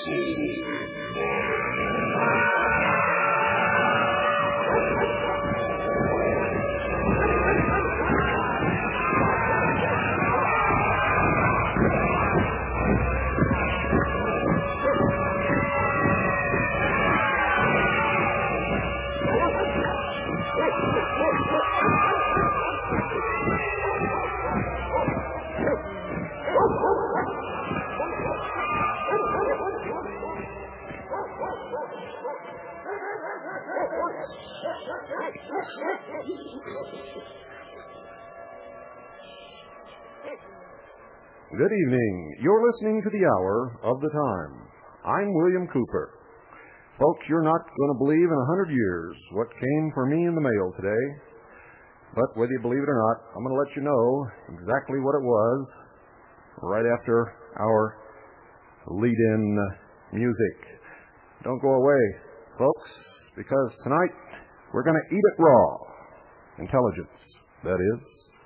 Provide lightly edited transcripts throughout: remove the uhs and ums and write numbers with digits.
Good evening. You're listening to the Hour of the Time. I'm William Cooper. Folks, you're not going to believe in 100 years what came for me in the mail today. But whether you believe it or not, I'm going to let you know exactly what it was right after our lead-in music. Don't go away, folks, because tonight we're going to eat it raw. Intelligence, that is.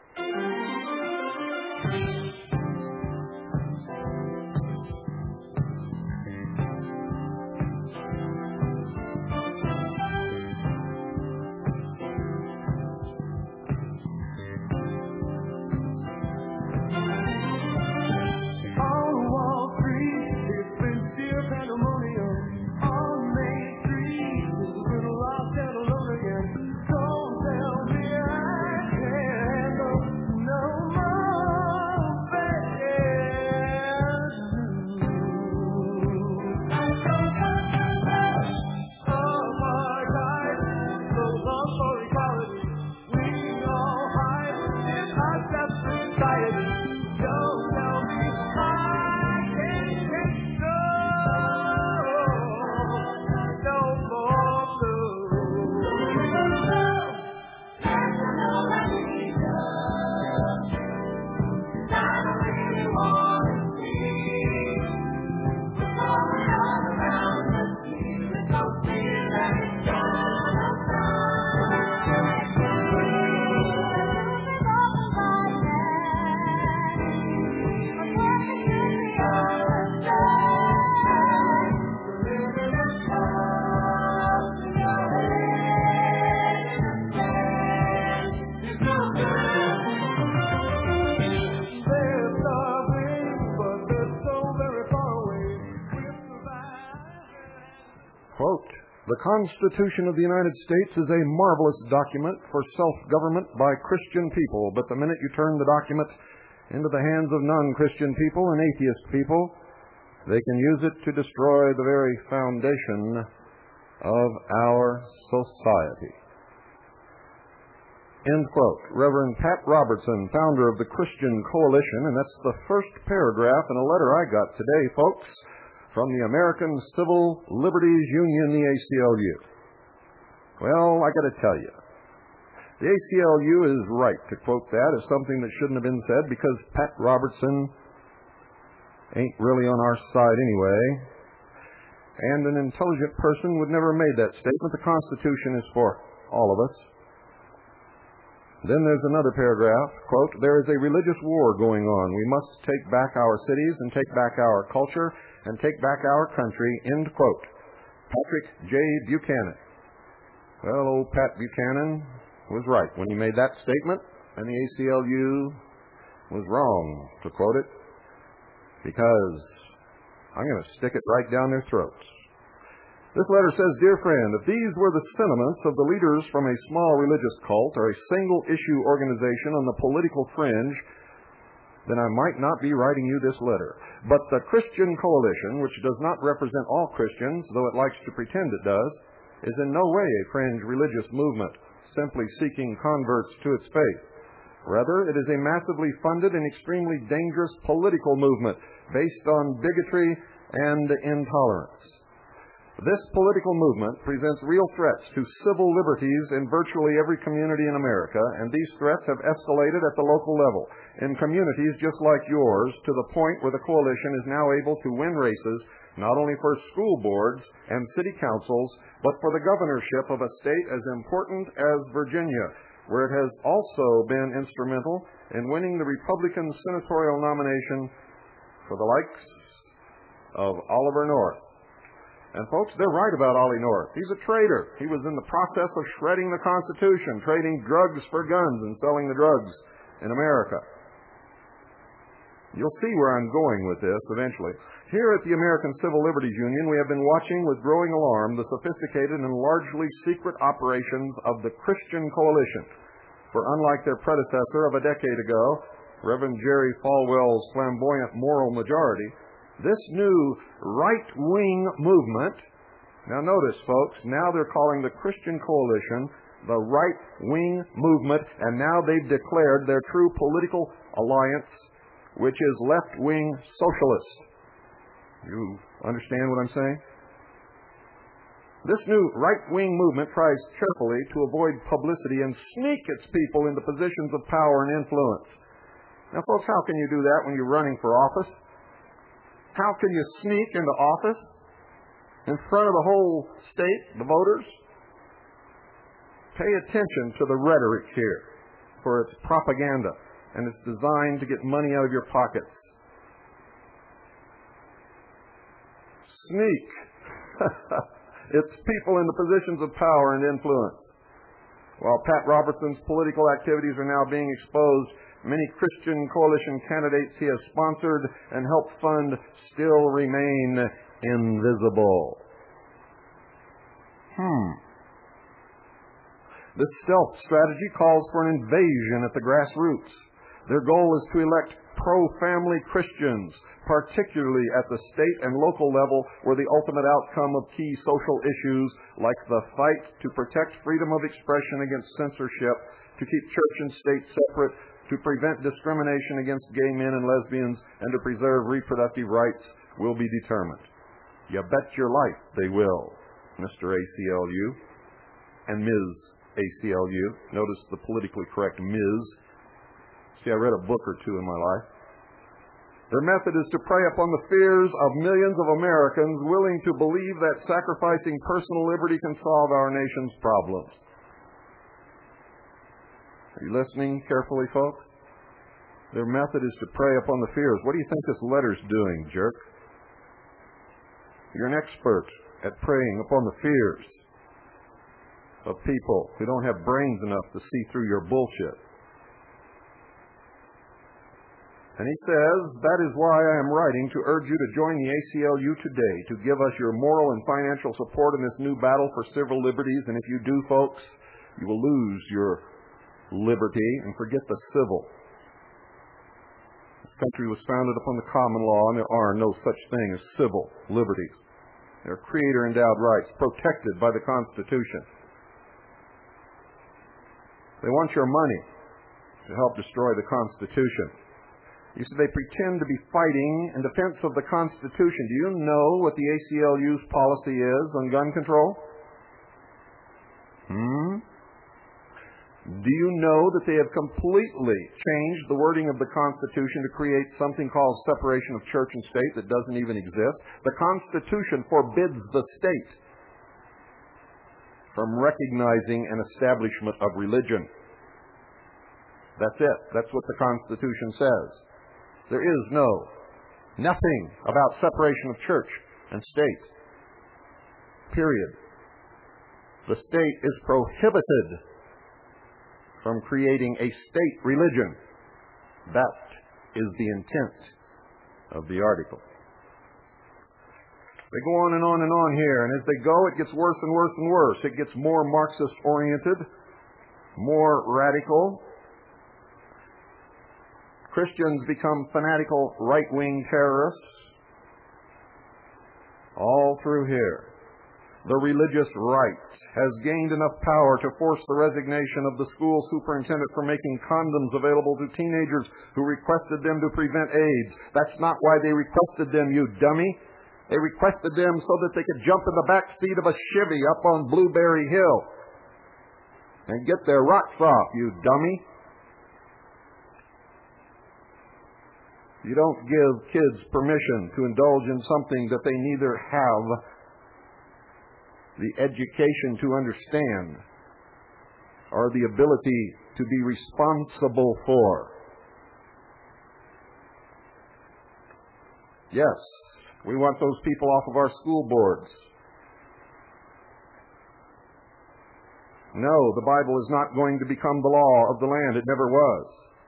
Quote, "The Constitution of the United States is a marvelous document for self-government by Christian people, but the minute you turn the document into the hands of non-Christian people and atheist people, they can use it to destroy the very foundation of our society." End quote. Reverend Pat Robertson, founder of the Christian Coalition, and that's the first paragraph in a letter I got today, folks, from the American Civil Liberties Union, the ACLU. Well, I got to tell you, the ACLU is right to quote that as something that shouldn't have been said because Pat Robertson ain't really on our side anyway. And an intelligent person would never have made that statement. The Constitution is for all of us. Then there's another paragraph, quote, "There is a religious war going on. We must take back our cities and take back our culture and take back our country," end quote. Patrick J. Buchanan. Well, old Pat Buchanan was right when he made that statement, and the ACLU was wrong to quote it, because I'm going to stick it right down their throats. This letter says, "Dear friend, if these were the sentiments of the leaders from a small religious cult or a single-issue organization on the political fringe, then I might not be writing you this letter. But the Christian Coalition, which does not represent all Christians, though it likes to pretend it does, is in no way a fringe religious movement, simply seeking converts to its faith. Rather, it is a massively funded and extremely dangerous political movement based on bigotry and intolerance. This political movement presents real threats to civil liberties in virtually every community in America, and these threats have escalated at the local level in communities just like yours to the point where the coalition is now able to win races not only for school boards and city councils, but for the governorship of a state as important as Virginia, where it has also been instrumental in winning the Republican senatorial nomination for the likes of Oliver North." And folks, they're right about Ollie North. He's a traitor. He was in the process of shredding the Constitution, trading drugs for guns and selling the drugs in America. You'll see where I'm going with this eventually. Here at the American Civil Liberties Union, we have been watching with growing alarm the sophisticated and largely secret operations of the Christian Coalition. For unlike their predecessor of a decade ago, Reverend Jerry Falwell's flamboyant moral majority, this new right-wing movement, now notice, folks, now they're calling the Christian Coalition the right-wing movement, and now they've declared their true political alliance, which is left-wing socialist. You understand what I'm saying? This new right-wing movement tries carefully to avoid publicity and sneak its people into positions of power and influence. Now, folks, how can you do that when you're running for office? How can you sneak into office in front of the whole state, the voters? Pay attention to the rhetoric here, for it's propaganda, and it's designed to get money out of your pockets. Sneak. It's people in the positions of power and influence. While Pat Robertson's political activities are now being exposed, many Christian Coalition candidates he has sponsored and helped fund still remain invisible. This stealth strategy calls for an invasion at the grassroots. Their goal is to elect pro-family Christians, particularly at the state and local level, where the ultimate outcome of key social issues like the fight to protect freedom of expression against censorship, to keep church and state separate, to prevent discrimination against gay men and lesbians, and to preserve reproductive rights will be determined. You bet your life they will, Mr. ACLU and Ms. ACLU. Notice the politically correct Ms. See, I read a book or two in my life. Their method is to prey upon the fears of millions of Americans willing to believe that sacrificing personal liberty can solve our nation's problems. Are you listening carefully, folks? Their method is to prey upon the fears. What do you think this letter's doing, jerk? You're an expert at preying upon the fears of people who don't have brains enough to see through your bullshit. And he says, that is why I am writing to urge you to join the ACLU today, to give us your moral and financial support in this new battle for civil liberties. And if you do, folks, you will lose your liberty and forget the civil. This country was founded upon the common law, and there are no such thing as civil liberties. They are creator-endowed rights protected by the Constitution. They want your money to help destroy the Constitution. You see, they pretend to be fighting in defense of the Constitution. Do you know what the ACLU's policy is on gun control? Do you know that they have completely changed the wording of the Constitution to create something called separation of church and state that doesn't even exist? The Constitution forbids the state from recognizing an establishment of religion. That's it. That's what the Constitution says. There is nothing about separation of church and state. Period. The state is prohibited from creating a state religion. That is the intent of the article. They go on and on and on here, and as they go, it gets worse and worse and worse. It gets more Marxist-oriented, more radical. Christians become fanatical right-wing terrorists. All through here. The religious right has gained enough power to force the resignation of the school superintendent from making condoms available to teenagers who requested them to prevent AIDS. That's not why they requested them, you dummy. They requested them so that they could jump in the back seat of a Chevy up on Blueberry Hill and get their rocks off, you dummy. You don't give kids permission to indulge in something that they neither have the education to understand or the ability to be responsible for. Yes, we want those people off of our school boards. No, the Bible is not going to become the law of the land. It never was.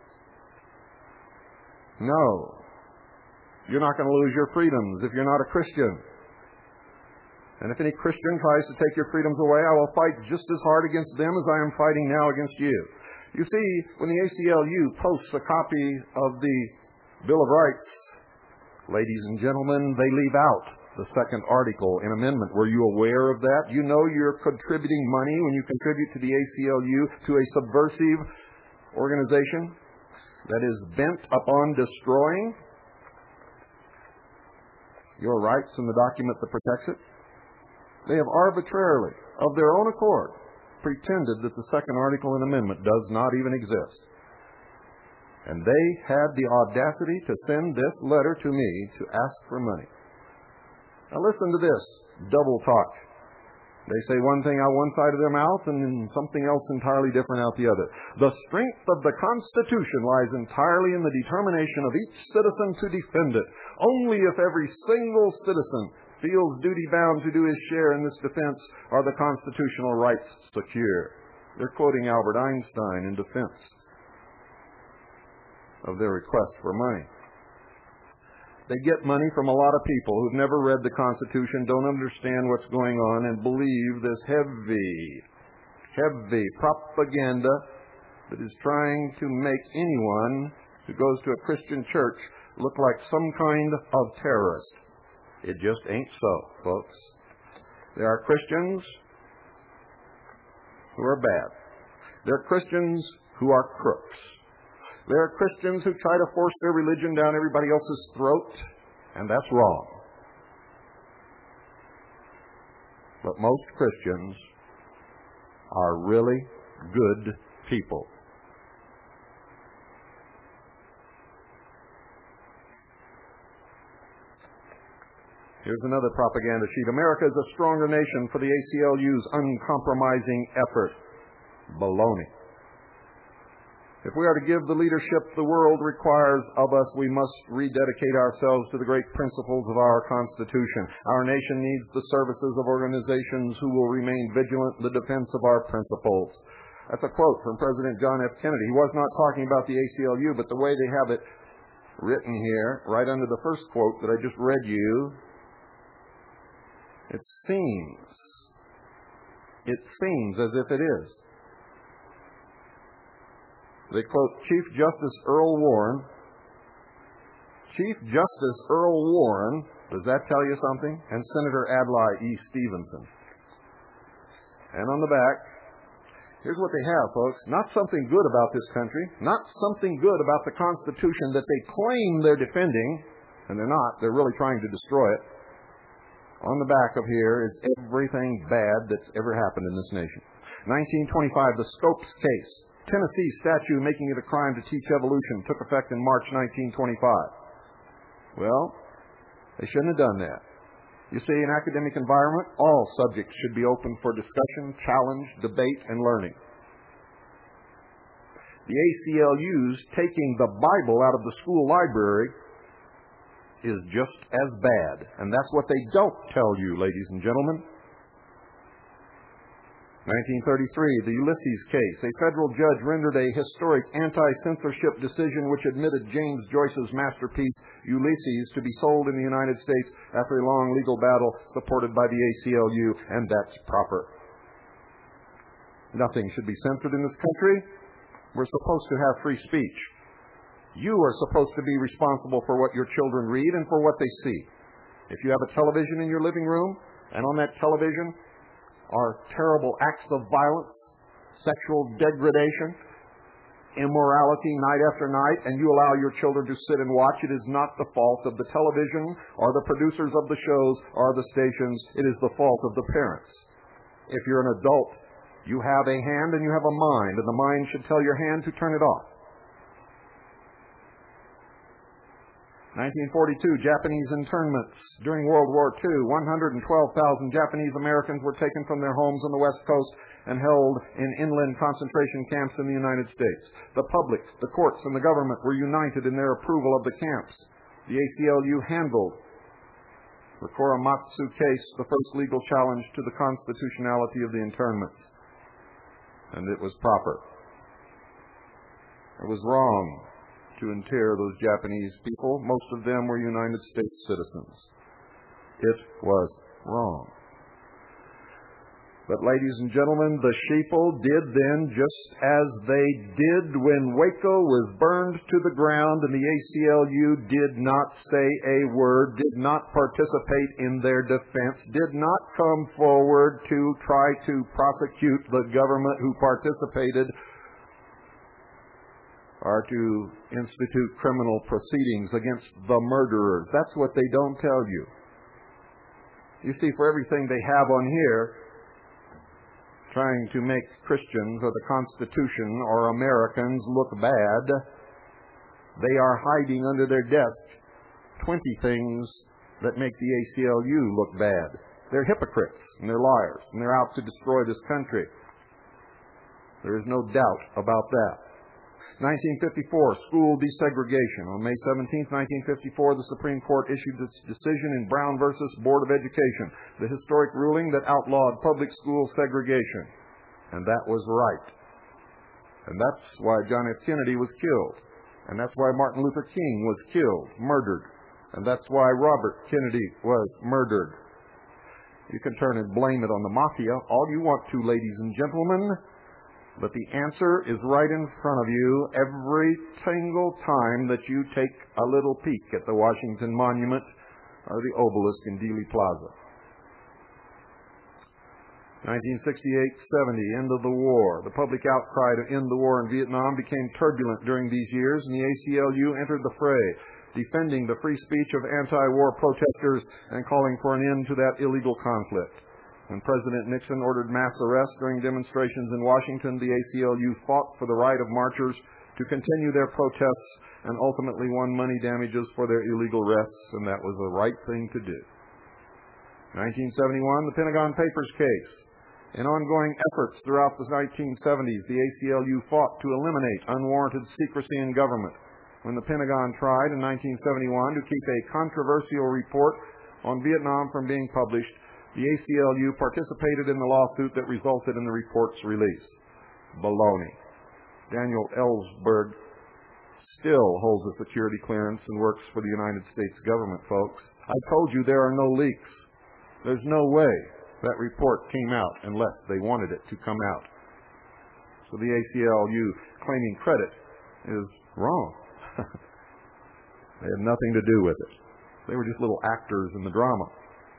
No. You're not going to lose your freedoms if you're not a Christian. And if any Christian tries to take your freedoms away, I will fight just as hard against them as I am fighting now against you. You see, when the ACLU posts a copy of the Bill of Rights, ladies and gentlemen, they leave out the second article in amendment. Were you aware of that? You know you're contributing money when you contribute to the ACLU, to a subversive organization that is bent upon destroying your rights and the document that protects it. They have arbitrarily, of their own accord, pretended that the second article in amendment does not even exist. And they had the audacity to send this letter to me to ask for money. Now listen to this double talk. They say one thing out one side of their mouth and then something else entirely different out the other. The strength of the Constitution lies entirely in the determination of each citizen to defend it. Only if every single citizen feels duty-bound to do his share in this defense are the constitutional rights secure. They're quoting Albert Einstein in defense of their request for money. They get money from a lot of people who've never read the Constitution, don't understand what's going on, and believe this heavy propaganda that is trying to make anyone who goes to a Christian church look like some kind of terrorist. It just ain't so, folks. There are Christians who are bad. There are Christians who are crooks. There are Christians who try to force their religion down everybody else's throat, and that's wrong. But most Christians are really good people. Here's another propaganda sheet. America is a stronger nation for the ACLU's uncompromising effort. Baloney. If we are to give the leadership the world requires of us, we must rededicate ourselves to the great principles of our Constitution. Our nation needs the services of organizations who will remain vigilant in the defense of our principles. That's a quote from President John F. Kennedy. He was not talking about the ACLU, but the way they have it written here, right under the first quote that I just read you, it seems as if it is. They quote Chief Justice Earl Warren. Chief Justice Earl Warren, does that tell you something? And Senator Adlai E. Stevenson. And on the back, here's what they have, folks. Not something good about this country. Not something good about the Constitution that they claim they're defending. And they're not. They're really trying to destroy it. On the back of here is everything bad that's ever happened in this nation. 1925, the Scopes case. Tennessee statute making it a crime to teach evolution took effect in March 1925. Well, they shouldn't have done that. You see, in an academic environment, all subjects should be open for discussion, challenge, debate, and learning. The ACLU's taking the Bible out of the school library is just as bad. And that's what they don't tell you, ladies and gentlemen. 1933, the Ulysses case. A federal judge rendered a historic anti-censorship decision which admitted James Joyce's masterpiece, Ulysses, to be sold in the United States after a long legal battle supported by the ACLU, and that's proper. Nothing should be censored in this country. We're supposed to have free speech. You are supposed to be responsible for what your children read and for what they see. If you have a television in your living room, and on that television are terrible acts of violence, sexual degradation, immorality night after night, and you allow your children to sit and watch, it is not the fault of the television or the producers of the shows or the stations. It is the fault of the parents. If you're an adult, you have a hand and you have a mind, and the mind should tell your hand to turn it off. 1942, Japanese internments. During World War II, 112,000 Japanese Americans were taken from their homes on the West Coast and held in inland concentration camps in the United States. The public, the courts, and the government were united in their approval of the camps. The ACLU handled the Korematsu case, the first legal challenge to the constitutionality of the internments. and it was proper. It was wrong to inter those Japanese people. Most of them were United States citizens. It was wrong. But, ladies and gentlemen, the sheeple did then just as they did when Waco was burned to the ground, and the ACLU did not say a word, did not participate in their defense, did not come forward to try to prosecute the government who participated or to institute criminal proceedings against the murderers. That's what they don't tell you. You see, for everything they have on here, trying to make Christians or the Constitution or Americans look bad, they are hiding under their desk 20 things that make the ACLU look bad. They're hypocrites, and they're liars, and they're out to destroy this country. There is no doubt about that. 1954, school desegregation. On May 17, 1954, the Supreme Court issued its decision in Brown versus Board of Education, the historic ruling that outlawed public school segregation. And that was right. And that's why John F. Kennedy was killed. And that's why Martin Luther King was killed, murdered. And that's why Robert Kennedy was murdered. You can turn and blame it on the mafia all you want to, ladies and gentlemen. But the answer is right in front of you every single time that you take a little peek at the Washington Monument or the obelisk in Dealey Plaza. 1968-70, end of the war. The public outcry to end the war in Vietnam became turbulent during these years, and the ACLU entered the fray, defending the free speech of anti-war protesters and calling for an end to that illegal conflict. When President Nixon ordered mass arrests during demonstrations in Washington, the ACLU fought for the right of marchers to continue their protests and ultimately won money damages for their illegal arrests, and that was the right thing to do. 1971, the Pentagon Papers case. In ongoing efforts throughout the 1970s, the ACLU fought to eliminate unwarranted secrecy in government. When the Pentagon tried in 1971 to keep a controversial report on Vietnam from being published, the ACLU participated in the lawsuit that resulted in the report's release. Baloney. Daniel Ellsberg still holds a security clearance and works for the United States government, folks. I told you there are no leaks. There's no way that report came out unless they wanted it to come out. So the ACLU claiming credit is wrong. They had nothing to do with it. They were just little actors in the drama.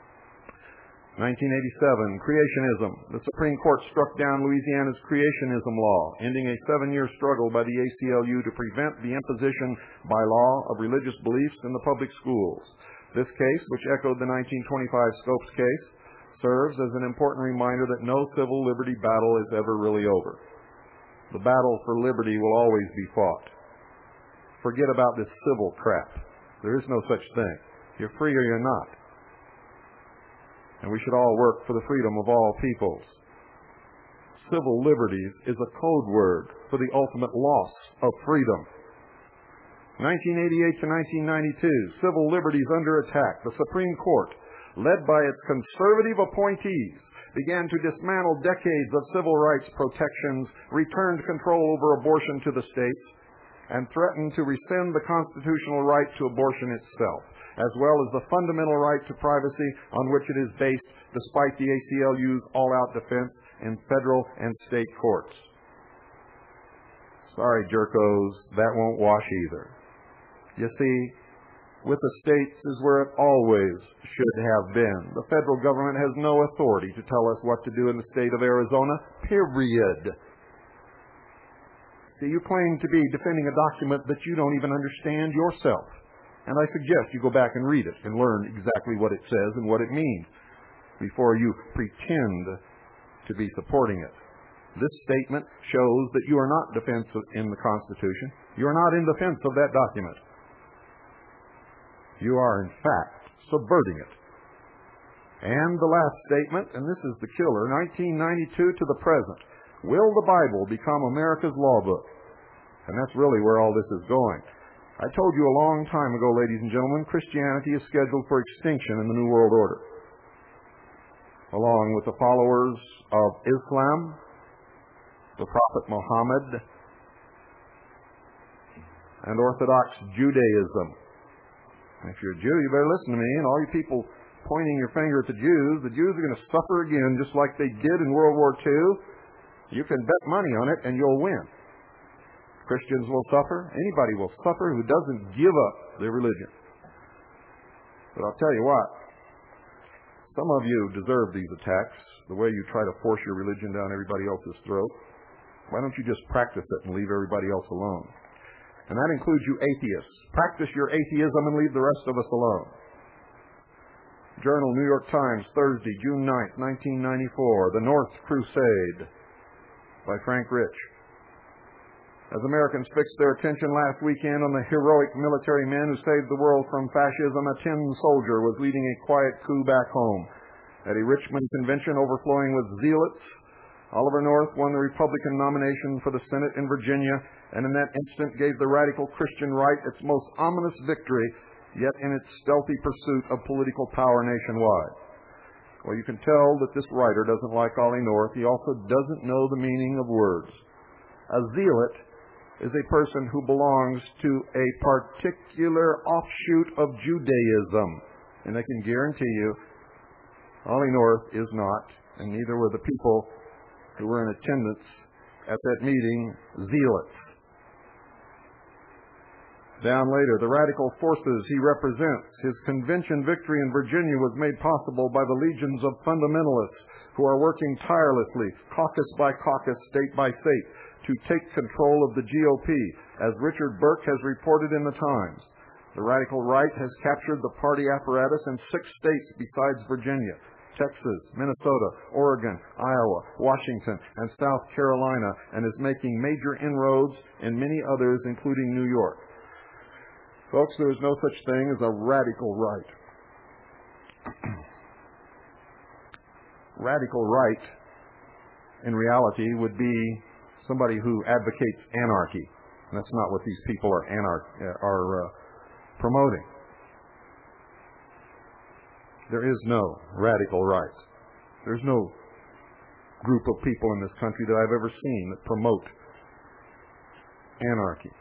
1987, creationism. The Supreme Court struck down Louisiana's creationism law, ending a 7-year struggle by the ACLU to prevent the imposition by law of religious beliefs in the public schools. This case, which echoed the 1925 Scopes case, serves as an important reminder that no civil liberty battle is ever really over. The battle for liberty will always be fought. Forget about this civil crap. There is no such thing. You're free or you're not. And we should all work for the freedom of all peoples. Civil liberties is a code word for the ultimate loss of freedom. 1988 to 1992, civil liberties under attack. The Supreme Court, led by its conservative appointees, began to dismantle decades of civil rights protections, returned control over abortion to the states, and threatened to rescind the constitutional right to abortion itself, as well as the fundamental right to privacy on which it is based, despite the ACLU's all-out defense in federal and state courts. Sorry, jerkos, that won't wash either. You see, with the states is where it always should have been. The federal government has no authority to tell us what to do in the state of Arizona, period. See, you claim to be defending a document that you don't even understand yourself. And I suggest you go back and read it and learn exactly what it says and what it means before you pretend to be supporting it. This statement shows that you are not defensive in the Constitution. You are not in defense of that document. You are, in fact, subverting it. And the last statement, and this is the killer, 1992 to the present. Will the Bible become America's law book? And that's really where all this is going. I told you a long time ago, ladies and gentlemen, Christianity is scheduled for extinction in the New World Order. Along with the followers of Islam, the Prophet Muhammad, and Orthodox Judaism. If you're a Jew, you better listen to me. And all you people pointing your finger at the Jews are going to suffer again just like they did in World War II. You can bet money on it and you'll win. Christians will suffer. Anybody will suffer who doesn't give up their religion. But I'll tell you what, some of you deserve these attacks, the way you try to force your religion down everybody else's throat. Why don't you just practice it and leave everybody else alone? And that includes you atheists. Practice your atheism and leave the rest of us alone. Journal, New York Times, Thursday, June 9th, 1994, The North Crusade by Frank Rich. As Americans fixed their attention last weekend on the heroic military men who saved the world from fascism, a tin soldier was leading a quiet coup back home. At a Richmond convention overflowing with zealots, Oliver North won the Republican nomination for the Senate in Virginia, and in that instant gave the radical Christian right its most ominous victory, yet in its stealthy pursuit of political power nationwide. Well, you can tell that this writer doesn't like Ollie North. He also doesn't know the meaning of words. A zealot is a person who belongs to a particular offshoot of Judaism. And I can guarantee you, Ollie North is not, and neither were the people who were in attendance at that meeting, zealots. Down later, the radical forces he represents, his convention victory in Virginia was made possible by the legions of fundamentalists who are working tirelessly, caucus by caucus, state by state, to take control of the GOP, as Richard Burke has reported in the Times. The radical right has captured the party apparatus in 6 states besides Virginia: Texas, Minnesota, Oregon, Iowa, Washington, and South Carolina, and is making major inroads in many others, including New York. Folks, there is no such thing as a radical right. Radical right, in reality, would be somebody who advocates anarchy. And that's not what these people are promoting. There is no radical right. There's no group of people in this country that I've ever seen that promote anarchy.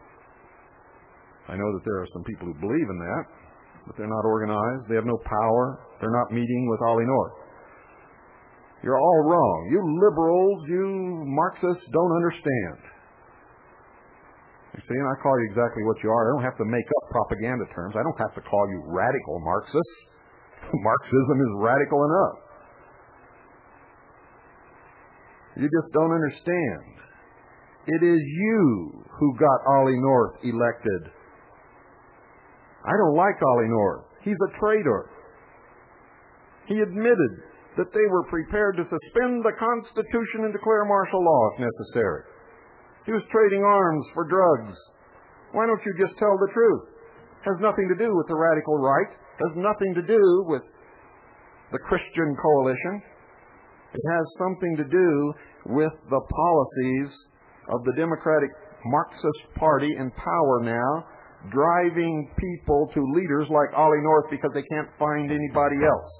I know that there are some people who believe in that, but they're not organized. They have no power. They're not meeting with Ollie North. You're all wrong. You liberals, you Marxists don't understand. You see, and I call you exactly what you are. I don't have to make up propaganda terms. I don't have to call you radical Marxists. Marxism is radical enough. You just don't understand. It is you who got Ollie North elected. I don't like Ollie North. He's a traitor. He admitted that they were prepared to suspend the Constitution and declare martial law if necessary. He was trading arms for drugs. Why don't you just tell the truth? It has nothing to do with the radical right. It has nothing to do with the Christian coalition. It has something to do with the policies of the Democratic Marxist Party in power now, driving people to leaders like Ollie North because they can't find anybody else.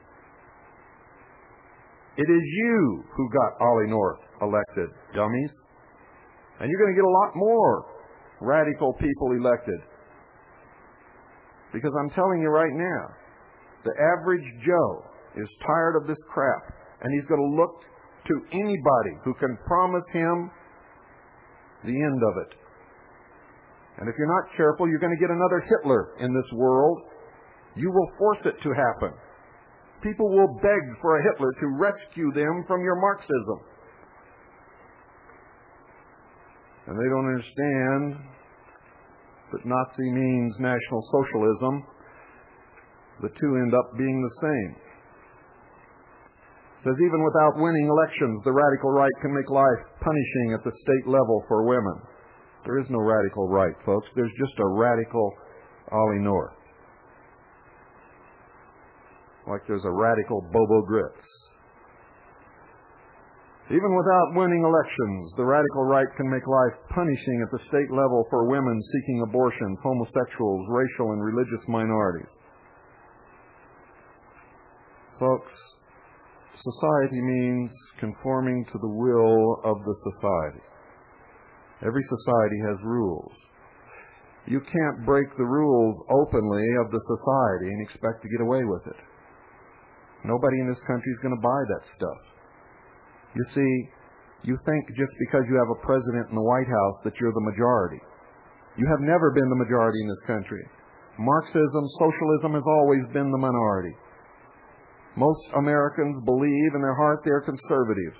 It is you who got Ollie North elected, dummies. And you're going to get a lot more radical people elected. Because I'm telling you right now, the average Joe is tired of this crap, and he's going to look to anybody who can promise him the end of it. And if you're not careful, you're going to get another Hitler in this world. You will force it to happen. People will beg for a Hitler to rescue them from your Marxism. And they don't understand that Nazi means National Socialism. The two end up being the same. It says even without winning elections, the radical right can make life punishing at the state level for women. There is no radical right, folks. There's just a radical Ollie North. Like there's a radical Bobo Grits. Even without winning elections, the radical right can make life punishing at the state level for women seeking abortions, homosexuals, racial and religious minorities. Folks, Society means conforming to the will of the society. Every society has rules. You can't break the rules openly of the society and expect to get away with it. Nobody in this country is going to buy that stuff. You see, you think just because you have a president in the White House that you're the majority. You have never been the majority in this country. Marxism, socialism has always been the minority. Most Americans believe in their heart they're conservative.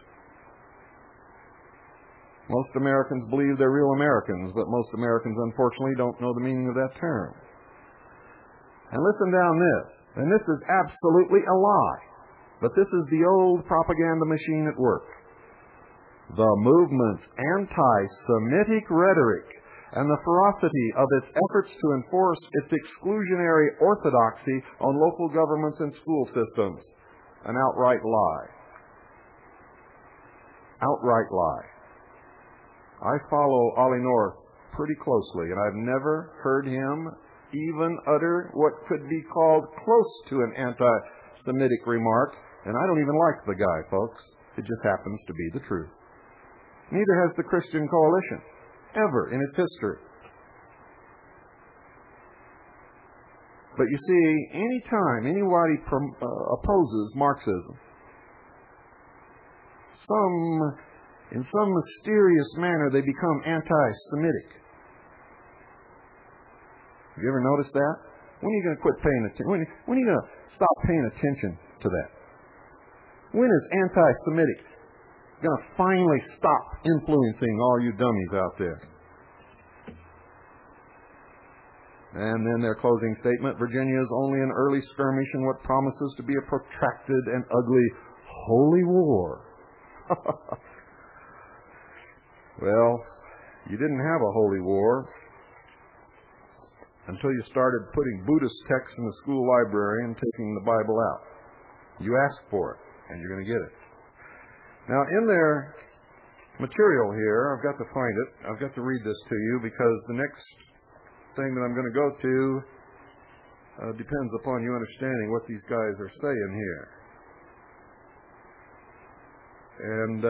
Most Americans believe they're real Americans, but most Americans, unfortunately, don't know the meaning of that term. And listen down this, and this is absolutely a lie, but this is the old propaganda machine at work. The movement's anti-Semitic rhetoric and the ferocity of its efforts to enforce its exclusionary orthodoxy on local governments and school systems. An outright lie. Outright lie. I follow Ollie North pretty closely, and I've never heard him even utter what could be called close to an anti-Semitic remark, and I don't even like the guy, folks. It just happens to be the truth. Neither has the Christian Coalition, ever in its history. But you see, any time anybody opposes Marxism, in some mysterious manner they become anti-Semitic. Have you ever noticed that? When are you going to quit paying attention? When are you going to stop paying attention to that? When is anti-Semitic going to finally stop influencing all you dummies out there? And then their closing statement, Virginia is only an early skirmish in what promises to be a protracted and ugly holy war. Well, you didn't have a holy war until you started putting Buddhist texts in the school library and taking the Bible out. You asked for it, and you're going to get it. Now, in their material here, I've got to find it. I've got to read this to you because the next thing that I'm going to go to depends upon you understanding what these guys are saying here. And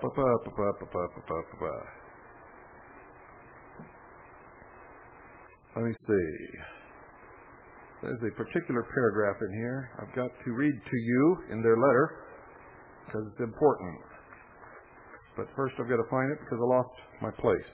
let me see. There's a particular paragraph in here I've got to read to you in their letter because it's important. But first I've got to find it because I lost my place.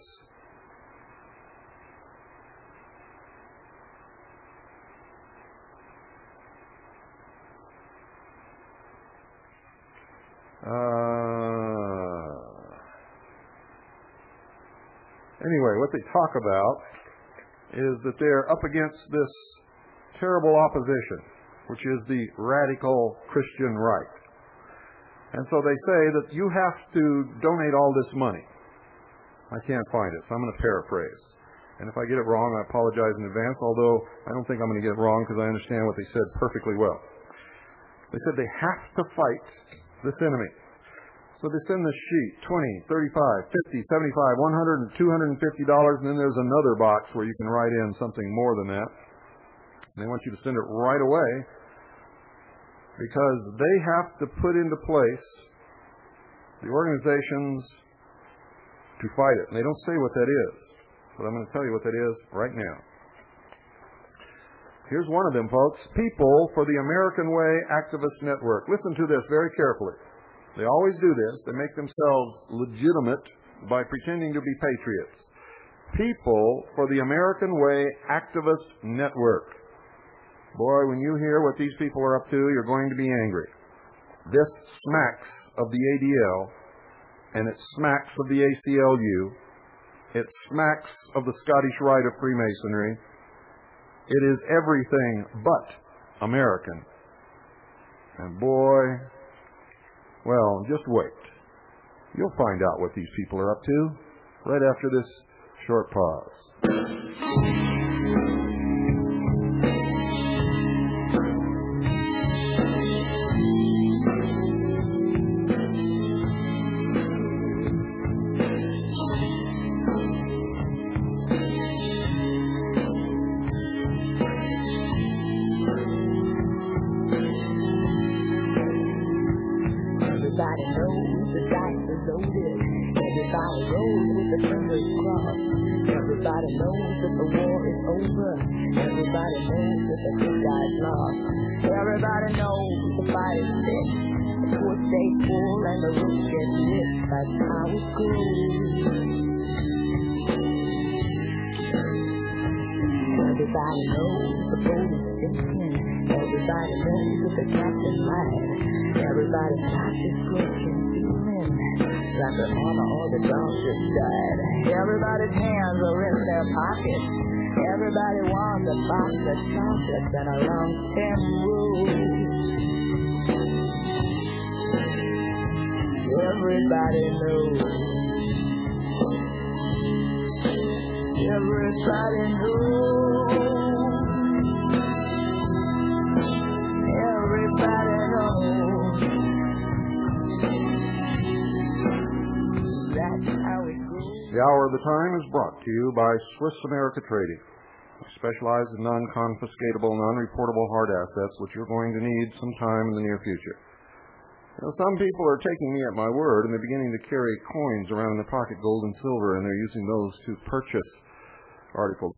Anyway, what they talk about is that they're up against this terrible opposition, which is the radical Christian right. And so they say that you have to donate all this money. I can't find it, so I'm going to paraphrase. And if I get it wrong, I apologize in advance, although I don't think I'm going to get it wrong because I understand what they said perfectly well. They said they have to fight this enemy. So they send this sheet, $20, $35, $50, $75, $100, and $250, and then there's another box where you can write in something more than that. And they want you to send it right away because they have to put into place the organizations to fight it. And they don't say what that is, but I'm going to tell you what that is right now. Here's one of them, folks. People for the American Way Activist Network. Listen to this very carefully. They always do this. They make themselves legitimate by pretending to be patriots. People for the American Way Activist Network. Boy, when you hear what these people are up to, you're going to be angry. This smacks of the ADL, and it smacks of the ACLU. It smacks of the Scottish Rite of Freemasonry. It is everything but American. And boy, well, just wait. You'll find out what these people are up to right after this short pause. the fingers crossed. Everybody knows that the war is over. Everybody knows that the good guy's lost. Everybody knows the fight is fit. The poor stay full and the rich get rich. That's how it goes. Everybody knows the boat is sinking. Everybody knows that the captain lied. Everybody's got this question feeling like their mama or the dog just died. Everybody's hands are in their pockets. Everybody wants a box of chocolates and a long stem rose. Everybody knows. Everybody knows. Everybody knows. That's how it goes. The Hour of the Time is brought to you by Swiss America Trading. We specialize in non-confiscatable, non-reportable hard assets, which you're going to need sometime in the near future. You know, some people are taking me at my word, and they're beginning to carry coins around in their pocket, gold and silver, and they're using those to purchase articles.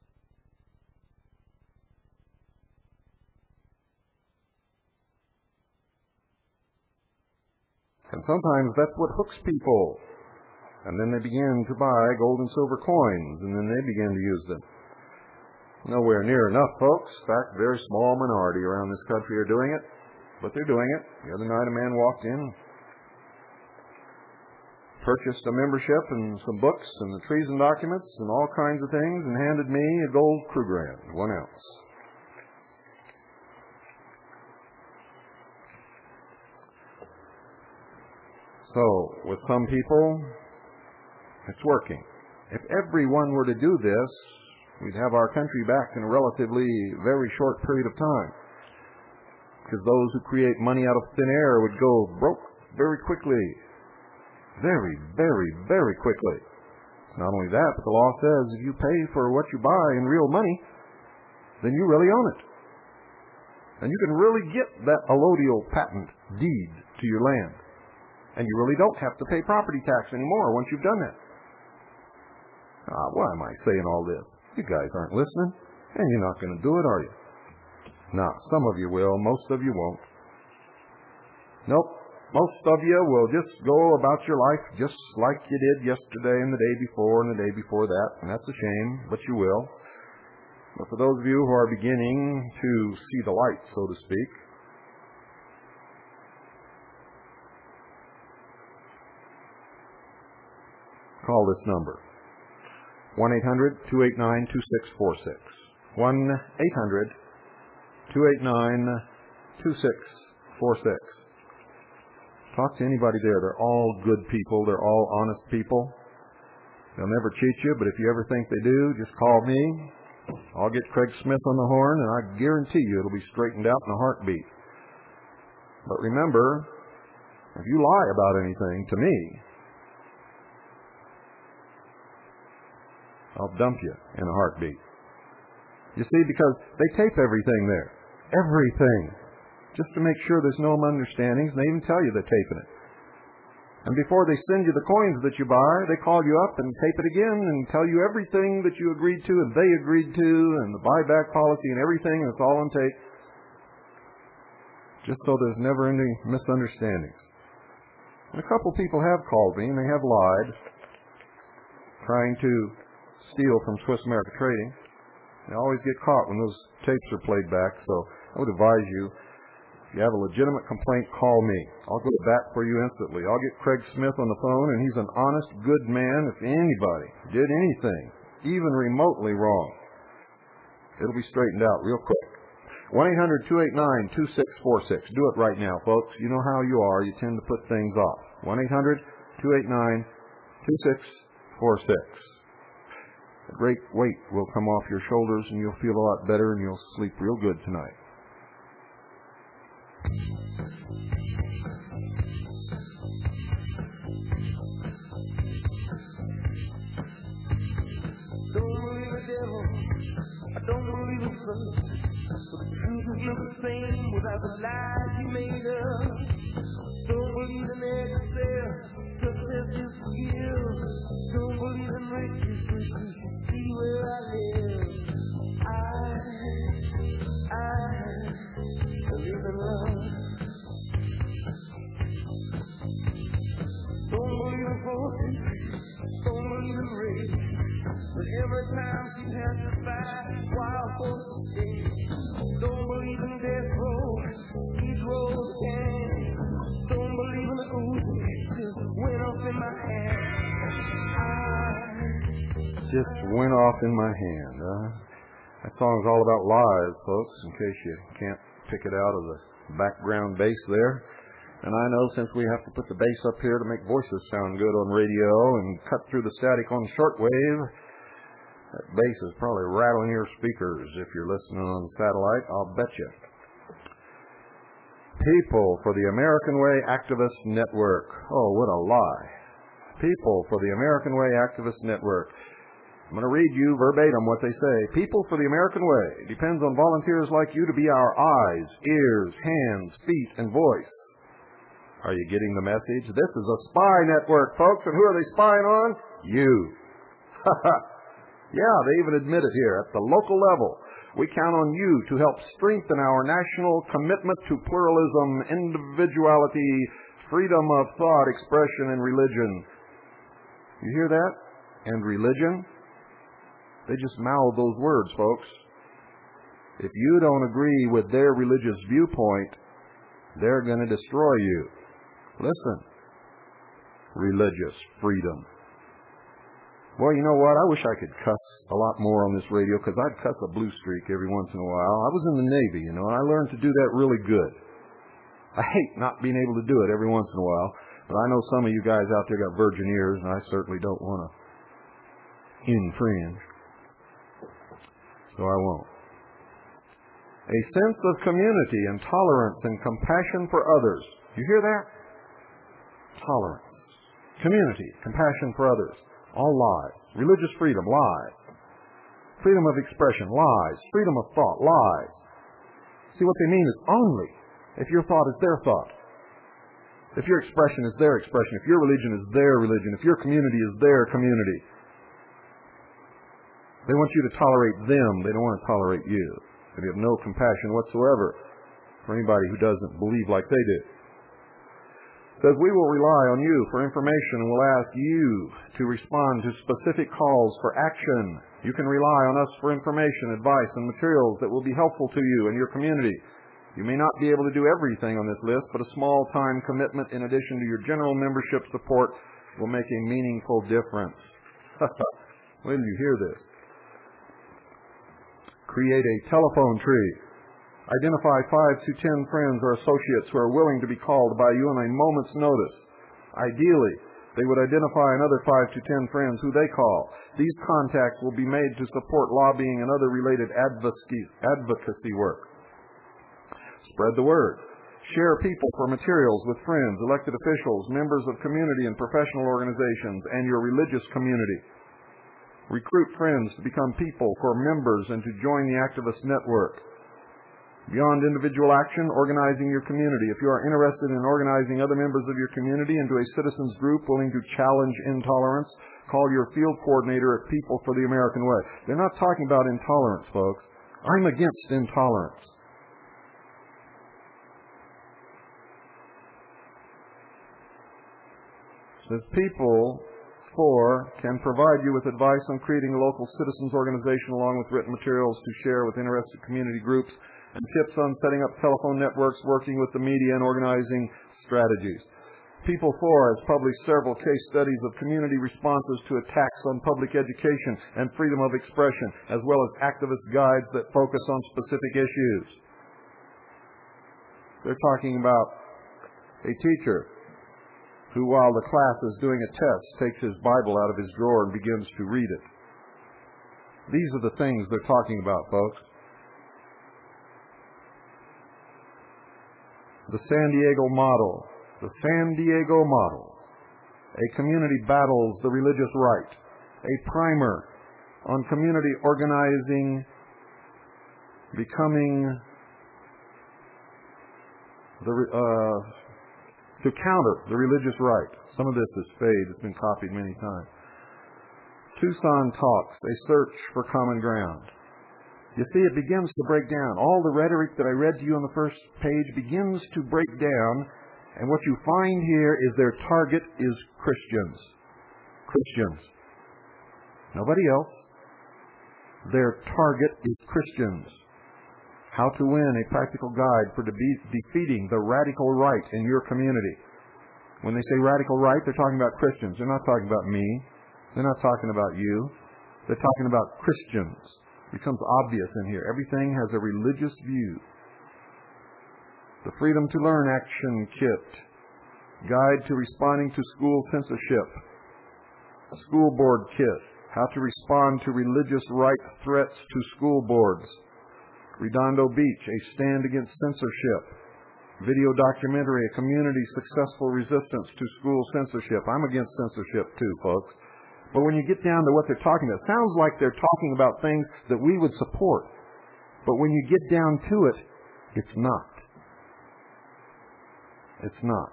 And sometimes that's what hooks people. And then they begin to buy gold and silver coins, and then they begin to use them. Nowhere near enough, folks. In fact, a very small minority around this country are doing it, but they're doing it. The other night a man walked in, purchased a membership and some books and the treason documents and all kinds of things, and handed me a gold Krugerrand, 1 ounce. So, with some people, it's working. If everyone were to do this, we'd have our country back in a relatively very short period of time. Because those who create money out of thin air would go broke very quickly. Very, very, very quickly. Not only that, but the law says if you pay for what you buy in real money, then you really own it. And you can really get that allodial patent deed to your land. And you really don't have to pay property tax anymore once you've done that. Why am I saying all this? You guys aren't listening, and you're not going to do it, are you? Now, some of you will, most of you won't. Nope, most of you will just go about your life just like you did yesterday and the day before and the day before that, and that's a shame, but you will. But for those of you who are beginning to see the light, so to speak, call this number. 1-800-289-2646. 1-800-289-2646. Talk to anybody there. They're all good people. They're all honest people. They'll never cheat you, but if you ever think they do, just call me. I'll get Craig Smith on the horn, and I guarantee you it'll be straightened out in a heartbeat. But remember, if you lie about anything to me, I'll dump you in a heartbeat. You see, because they tape everything there. Everything. Just to make sure there's no misunderstandings, and they even tell you they're taping it. And before they send you the coins that you buy, they call you up and tape it again and tell you everything that you agreed to and they agreed to and the buyback policy and everything, and it's all on tape. Just so there's never any misunderstandings. And a couple people have called me and they have lied, trying to steal from Swiss America Trading. They always get caught when those tapes are played back, so I would advise you, if you have a legitimate complaint, call me. I'll go to bat for you instantly. I'll get Craig Smith on the phone, and he's an honest, good man. If anybody did anything, even remotely wrong, it'll be straightened out real quick. 1-800-289-2646. Do it right now, folks. You know how you are. You tend to put things off. 1-800-289-2646. A great weight will come off your shoulders, and you'll feel a lot better, and you'll sleep real good tonight. Don't believe the devil, I don't believe the sun. But the truth is not the same without the lies you made up. Don't believe in Excel, success is skill. Don't believe in riches, see where I live. I believe in love. Don't believe in forces, don't believe in race. But every time she passes by, wild folks say, don't believe in death row, each road gang. Don't believe in the Uzi, just went off in my hand. Just went off in my hand. That song's all about lies, folks, in case you can't pick it out of the background bass there. And I know since we have to put the bass up here to make voices sound good on radio and cut through the static on shortwave, that bass is probably rattling your speakers if you're listening on satellite, I'll bet you. People for the American Way Activist Network. Oh, what a lie. People for the American Way Activist Network. I'm going to read you verbatim what they say. People for the American Way depends on volunteers like you to be our eyes, ears, hands, feet, and voice. Are you getting the message? This is a spy network, folks, and who are they spying on? You. Yeah, they even admit it here. At the local level, we count on you to help strengthen our national commitment to pluralism, individuality, freedom of thought, expression, and religion. You hear that? And religion? They just mouth those words, folks. If you don't agree with their religious viewpoint, they're going to destroy you. Listen. Religious freedom. Boy, you know what? I wish I could cuss a lot more on this radio, because I'd cuss a blue streak every once in a while. I was in the Navy, and I learned to do that really good. I hate not being able to do it every once in a while, but I know some of you guys out there got virgin ears, and I certainly don't want to infringe. So I won't. A sense of community and tolerance and compassion for others. You hear that? Tolerance. Community, compassion for others. All lies. Religious freedom, lies. Freedom of expression, lies. Freedom of thought, lies. See, what they mean is only if your thought is their thought. If your expression is their expression. If your religion is their religion. If your community is their community. They want you to tolerate them. They don't want to tolerate you. They have no compassion whatsoever for anybody who doesn't believe like they do. It says, we will rely on you for information and will ask you to respond to specific calls for action. You can rely on us for information, advice, and materials that will be helpful to you and your community. You may not be able to do everything on this list, but a small time commitment in addition to your general membership support will make a meaningful difference. When you hear this? Create a telephone tree. Identify 5 to 10 friends or associates who are willing to be called by you on a moment's notice. Ideally, they would identify another 5 to 10 friends who they call. These contacts will be made to support lobbying and other related advocacy work. Spread the word. Share people for materials with friends, elected officials, members of community and professional organizations, and your religious community. Recruit friends to become people for members and to join the activist network. Beyond individual action, organizing your community. If you are interested in organizing other members of your community into a citizens group willing to challenge intolerance, call your field coordinator at People for the American Way. They're not talking about intolerance, folks. I'm against intolerance. It says People for can provide you with advice on creating a local citizens organization along with written materials to share with interested community groups and tips on setting up telephone networks, working with the media, and organizing strategies. People for has published several case studies of community responses to attacks on public education and freedom of expression, as well as activist guides that focus on specific issues. They're talking about a teacher who, while the class is doing a test, takes his Bible out of his drawer and begins to read it. These are the things they're talking about, folks. The San Diego model. The San Diego model. A community battles the religious right. A primer on community organizing, becoming the to counter the religious right. Some of this is fade. It's been copied many times. Tucson Talks, a search for common ground. You see, it begins to break down. All the rhetoric that I read to you on the first page begins to break down, and what you find here is their target is Christians. Christians. Nobody else. Their target is Christians. How to win, a practical guide for defeating the radical right in your community. When they say radical right, they're talking about Christians. They're not talking about me. They're not talking about you. They're talking about Christians. It becomes obvious in here. Everything has a religious view. The Freedom to Learn Action Kit. Guide to responding to school censorship. School Board Kit. How to respond to religious right threats to school boards. Redondo Beach, a stand against censorship. Video documentary, a community successful resistance to school censorship. I'm against censorship too, folks. But when you get down to what they're talking about, it sounds like they're talking about things that we would support. But when you get down to it, it's not. It's not.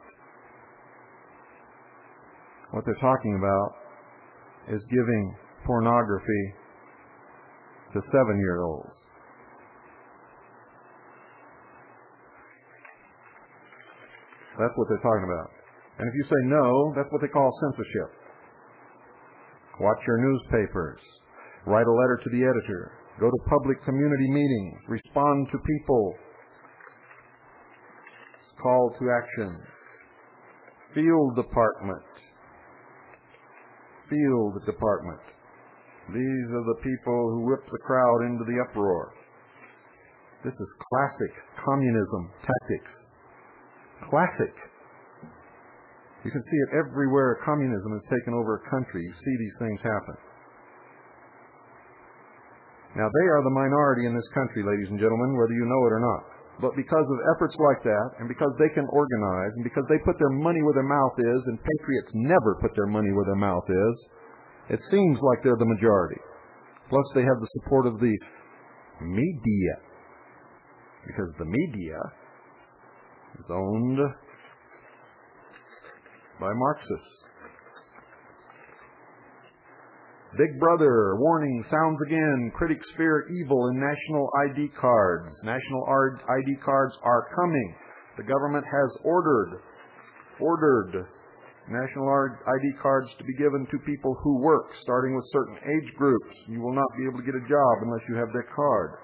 What they're talking about is giving pornography to 7-year-olds. That's what they're talking about. And if you say no, that's what they call censorship. Watch your newspapers. Write a letter to the editor. Go to public community meetings. Respond to people. Call to action. Field department. Field department. These are the people who whip the crowd into the uproar. This is classic communism tactics. Classic. You can see it everywhere communism has taken over a country. You see these things happen. Now, they are the minority in this country, ladies and gentlemen, whether you know it or not. But because of efforts like that, and because they can organize, and because they put their money where their mouth is, and patriots never put their money where their mouth is, it seems like they're the majority. Plus, they have the support of the media. Because the media is owned by Marxists. Big Brother, warning, sounds again. Critics fear evil in national ID cards. National ID cards are coming. The government has ordered national ID cards to be given to people who work, starting with certain age groups. You will not be able to get a job unless you have that card.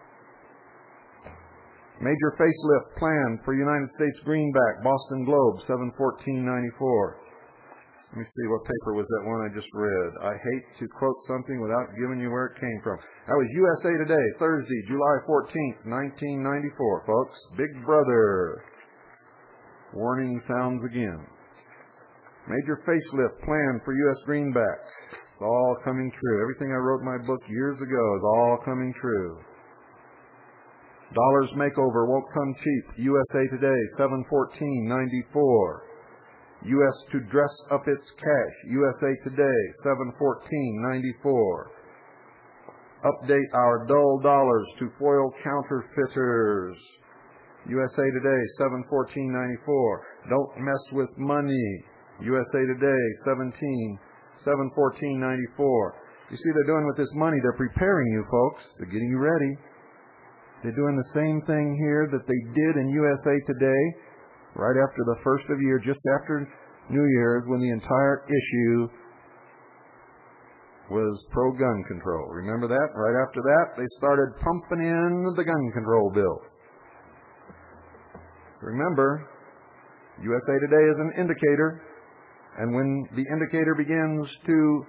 Major facelift plan for United States greenback, Boston Globe, 7/14/94. Let me see, what paper was that one I just read? I hate to quote something without giving you where it came from. That was USA Today, Thursday, July 14th, 1994, folks. Big Brother. Warning sounds again. Major facelift plan for U.S. greenback. It's all coming true. Everything I wrote in my book years ago is all coming true. Dollar's makeover won't come cheap. USA Today, 7/14/94. U.S. to dress up its cash. USA Today, 7/14/94. Update our dull dollars to foil counterfeiters. USA Today, 7/14/94. Don't mess with money. USA Today, 7/14/94. You see, they're doing with this money, they're preparing you, folks. They're getting you ready. They're doing the same thing here that they did in USA Today, right after the first of the year, just after New Year's, when the entire issue was pro-gun control. Remember that? Right after that, they started pumping in the gun control bills. Remember, USA Today is an indicator, and when the indicator begins to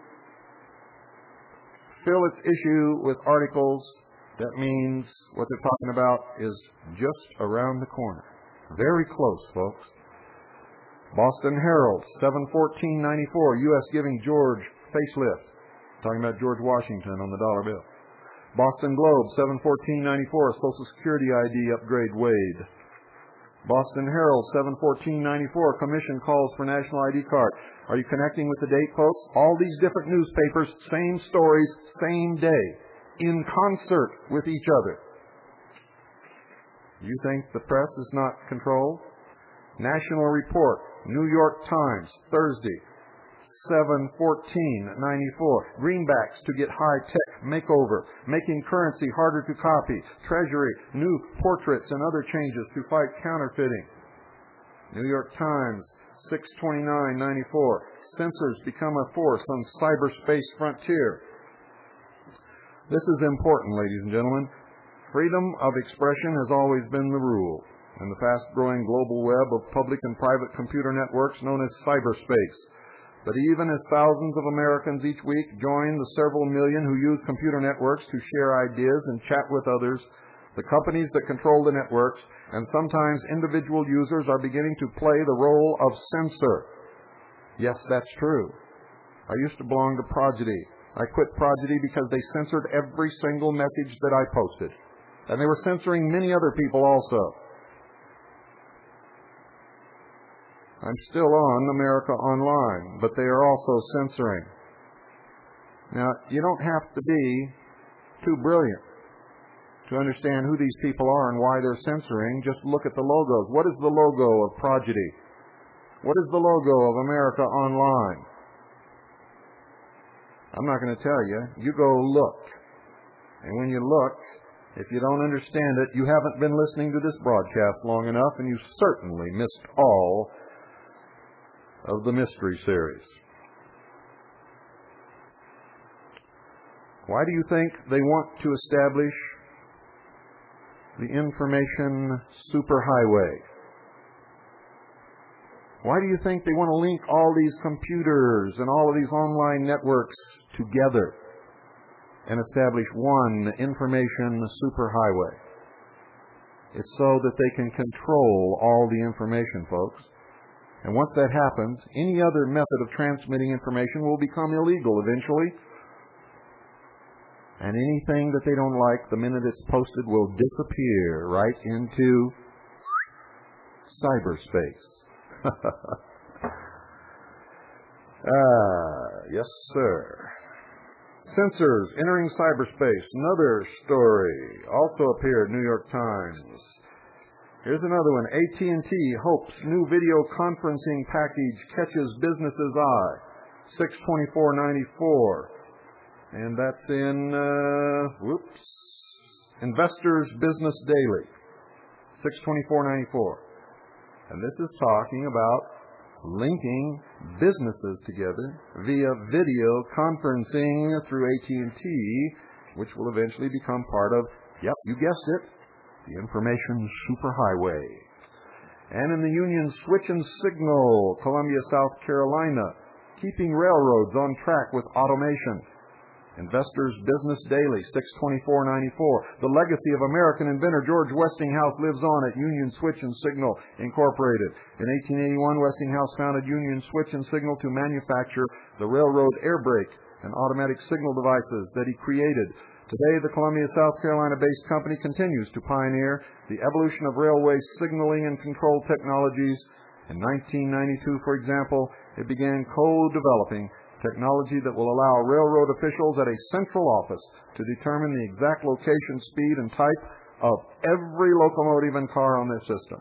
fill its issue with articles, that means what they're talking about is just around the corner. Very close, folks. Boston Herald, 7/14/94, U.S. giving George facelift. Talking about George Washington on the dollar bill. Boston Globe, 7/14/94, Social Security ID upgrade Wade. Boston Herald, 7/14/94, Commission calls for national ID card. Are you connecting with the date, folks? All these different newspapers, same stories, same day, in concert with each other. You think the press is not controlled? National Report, New York Times, Thursday, 7/14/94. Greenbacks to get high-tech makeover, making currency harder to copy. Treasury, new portraits and other changes to fight counterfeiting. New York Times, 6/29/94. Censors become a force on cyberspace frontier. This is important, ladies and gentlemen. Freedom of expression has always been the rule in the fast-growing global web of public and private computer networks known as cyberspace. But even as thousands of Americans each week join the several million who use computer networks to share ideas and chat with others, the companies that control the networks and sometimes individual users are beginning to play the role of censor. Yes, that's true. I used to belong to Prodigy. I quit Prodigy because they censored every single message that I posted. And they were censoring many other people also. I'm still on America Online, but they are also censoring. Now, you don't have to be too brilliant to understand who these people are and why they're censoring. Just look at the logos. What is the logo of Prodigy? What is the logo of America Online? I'm not going to tell you. You go look. And when you look, if you don't understand it, you haven't been listening to this broadcast long enough, and you certainly missed all of the mystery series. Why do you think they want to establish the information superhighway? Why do you think they want to link all these computers and all of these online networks together and establish one information superhighway? It's so that they can control all the information, folks. And once that happens, any other method of transmitting information will become illegal eventually. And anything that they don't like, the minute it's posted, will disappear right into cyberspace. Yes, sir. Censors entering cyberspace. Another story. Also appeared in New York Times. Here's another one. AT&T hopes new video conferencing package catches business's eye. 6/24/94. And that's in, Investors Business Daily. 6/24/94. And this is talking about linking businesses together via video conferencing through AT&T, which will eventually become part of, yep, you guessed it, the information superhighway. And in the Union Switch and Signal, Columbia, South Carolina, keeping railroads on track with automation. Investors Business Daily, 6/24/94. The legacy of American inventor George Westinghouse lives on at Union Switch and Signal, Incorporated. In 1881, Westinghouse founded Union Switch and Signal to manufacture the railroad air brake and automatic signal devices that he created. Today, the Columbia, South Carolina-based company continues to pioneer the evolution of railway signaling and control technologies. In 1992, for example, it began co-developing technology that will allow railroad officials at a central office to determine the exact location, speed, and type of every locomotive and car on their system.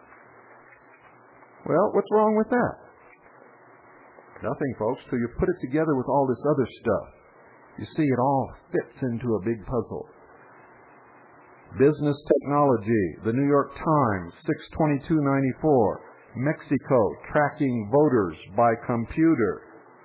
Well, what's wrong with that? Nothing, folks, till you put it together with all this other stuff. You see, it all fits into a big puzzle. Business technology, the New York Times, 6/22/94. Mexico tracking voters by computer.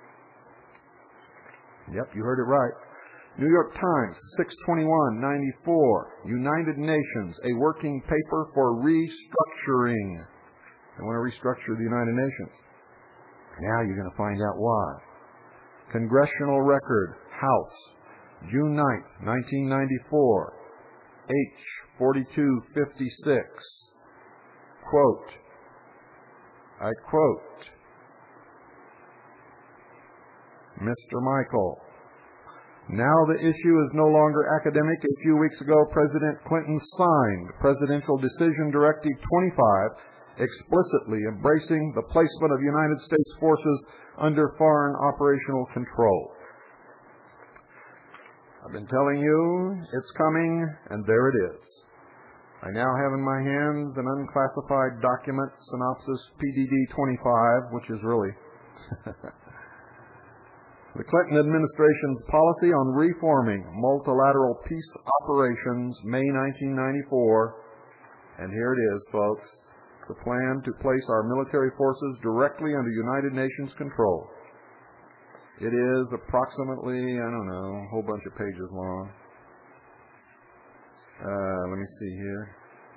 Yep, you heard it right. New York Times, 6/21/94. United Nations, a working paper for restructuring. They want to restructure the United Nations. Now you're going to find out why. Congressional Record, House, June 9th, 1994. H. 4256. Quote, I quote, Mr. Michael, now the issue is no longer academic. A few weeks ago, President Clinton signed Presidential Decision Directive 25, explicitly embracing the placement of United States forces under foreign operational control. I've been telling you it's coming, and there it is. I now have in my hands an unclassified document, Synopsis PDD-25, which is really the Clinton administration's policy on reforming multilateral peace operations, May 1994. And here it is, folks, the plan to place our military forces directly under United Nations control. It is approximately, I don't know, a whole bunch of pages long. Let me see here.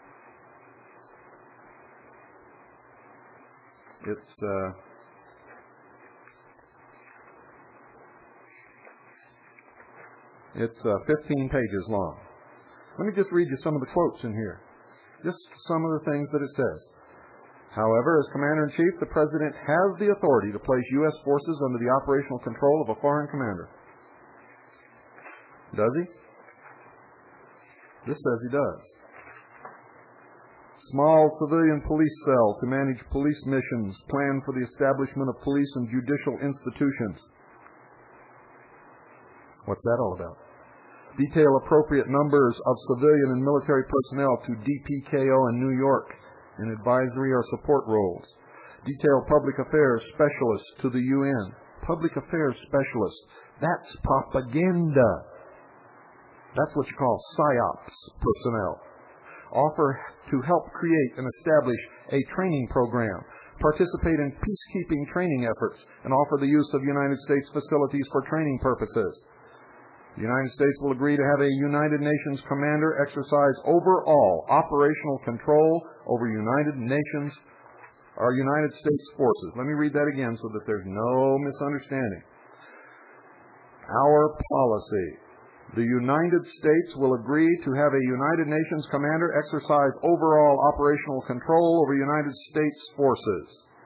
It's 15 pages long. Let me just read you some of the quotes in here. Just some of the things that it says. However, as Commander-in-Chief, the President has the authority to place U.S. forces under the operational control of a foreign commander. Does he? This says he does. Small civilian police cell to manage police missions. Plan for the establishment of police and judicial institutions. What's that all about? Detail appropriate numbers of civilian and military personnel to DPKO in New York in advisory or support roles. Detail public affairs specialists to the UN. Public affairs specialists. That's propaganda. That's what you call PSYOPs personnel. Offer to help create and establish a training program. Participate in peacekeeping training efforts and offer the use of United States facilities for training purposes. The United States will agree to have a United Nations commander exercise overall operational control over United States forces. Let me read that again so that there's no misunderstanding. Our policy. The United States will agree to have a United Nations commander exercise overall operational control over United States forces.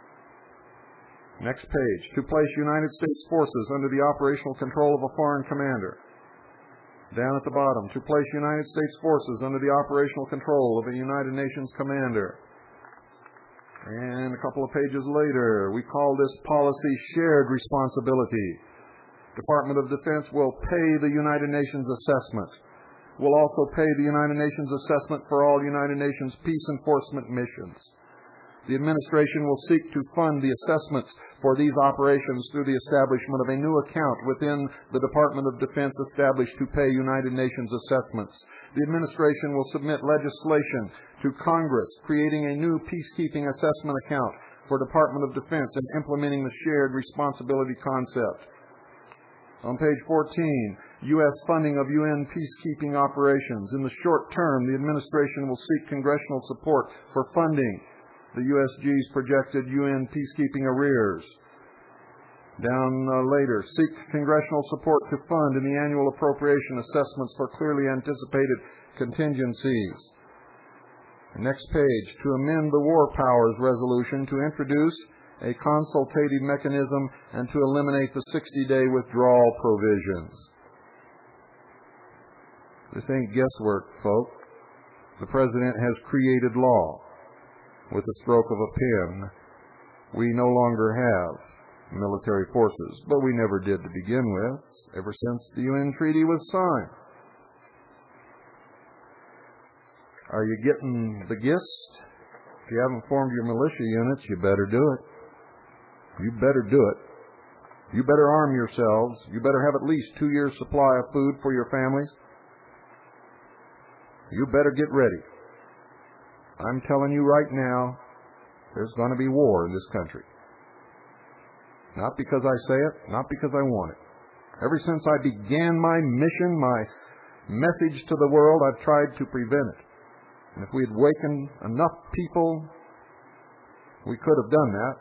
Next page. To place United States forces under the operational control of a foreign commander. Down at the bottom, to place United States forces under the operational control of a United Nations commander. And a couple of pages later, we call this policy shared responsibility. Department of Defense will pay the United Nations assessment. Will also pay the United Nations assessment for all United Nations peace enforcement missions. The administration will seek to fund the assessments for these operations through the establishment of a new account within the Department of Defense established to pay United Nations assessments. The administration will submit legislation to Congress creating a new peacekeeping assessment account for Department of Defense and implementing the shared responsibility concept. On page 14, U.S. funding of UN peacekeeping operations. In the short term, the administration will seek congressional support for funding the USG's projected UN peacekeeping arrears. Down later, seek congressional support to fund in the annual appropriation assessments for clearly anticipated contingencies. Next page, to amend the War Powers Resolution to introduce a consultative mechanism and to eliminate the 60-day withdrawal provisions. This ain't guesswork, folks. The President has created law. With the stroke of a pen, we no longer have military forces, but we never did to begin with, ever since the UN treaty was signed. Are you getting the gist? If you haven't formed your militia units, you better do it. You better do it. You better arm yourselves. You better have at least 2 years' supply of food for your families. You better get ready. I'm telling you right now, there's going to be war in this country. Not because I say it, not because I want it. Ever since I began my mission, my message to the world, I've tried to prevent it. And if we had wakened enough people, we could have done that.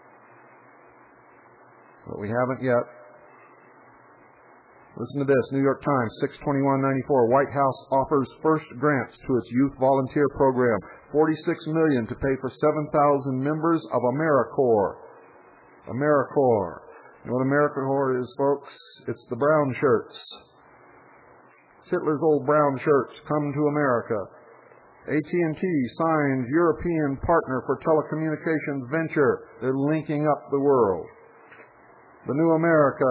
But we haven't yet. Listen to this, New York Times, 6/21/94. White House offers first grants to its youth volunteer program. $46 million to pay for 7,000 members of AmeriCorps. AmeriCorps. You know what AmeriCorps is, folks? It's the brown shirts. It's Hitler's old brown shirts come to America. AT&T signs European partner for telecommunications venture. They're linking up the world. The New America,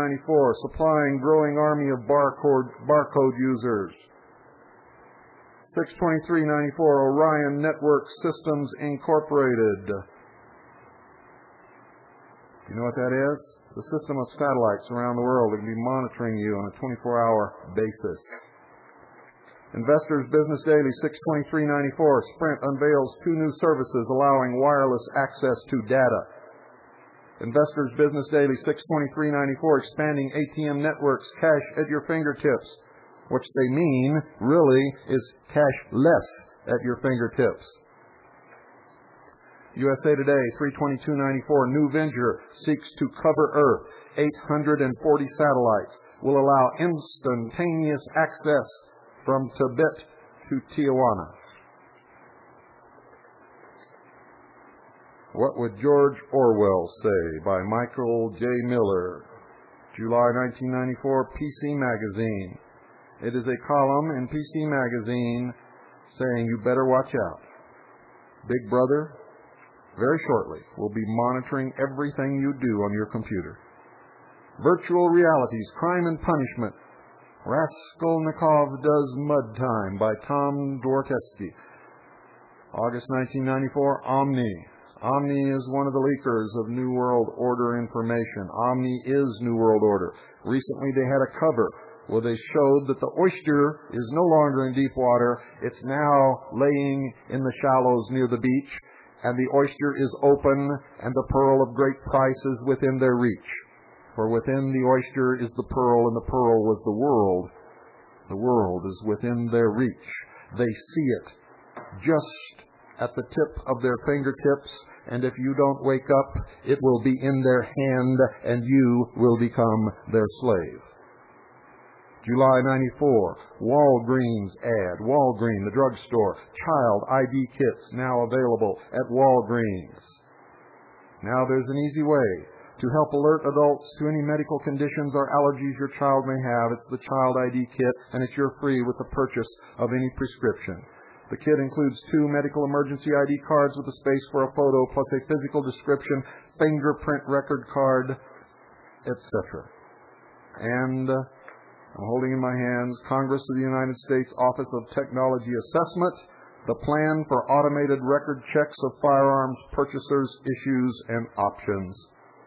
6/27/94, supplying growing army of barcode users. 623.94, Orion Network Systems Incorporated. You know what that is? It's a system of satellites around the world that can be monitoring you on a 24-hour basis. Investors Business Daily 623.94, Sprint unveils 2 new services allowing wireless access to data. Investors Business Daily 623.94, expanding ATM networks, cash at your fingertips. Which they mean, really, is cashless at your fingertips. USA Today 322.94, new venture seeks to cover Earth. 840 satellites will allow instantaneous access from Tibet to Tijuana. What Would George Orwell Say? By Michael J. Miller. July 1994, PC Magazine. It is a column in PC Magazine saying you better watch out. Big Brother, very shortly, will be monitoring everything you do on your computer. Virtual Realities, Crime and Punishment. Raskolnikov Does Mud Time by Tom Dworketsky. August 1994, Omni. Omni is one of the leakers of New World Order information. Omni is New World Order. Recently they had a cover where they showed that the oyster is no longer in deep water. It's now laying in the shallows near the beach, and the oyster is open, and the pearl of great price is within their reach. For within the oyster is the pearl, and the pearl was the world. The world is within their reach. They see it just at the tip of their fingertips, and if you don't wake up, it will be in their hand, and you will become their slave. July 94, Walgreens ad. Walgreens, the drugstore. Child ID kits now available at Walgreens. Now there's an easy way to help alert adults to any medical conditions or allergies your child may have. It's the Child ID kit, and it's your free with the purchase of any prescription. The kit includes 2 medical emergency ID cards with a space for a photo, plus a physical description, fingerprint record card, etc. And I'm holding in my hands Congress of the United States Office of Technology Assessment, the plan for automated record checks of firearms purchasers' issues and options.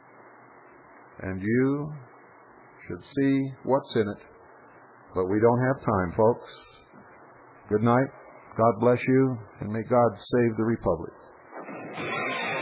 And you should see what's in it, but we don't have time, folks. Good night. God bless you, and may God save the Republic.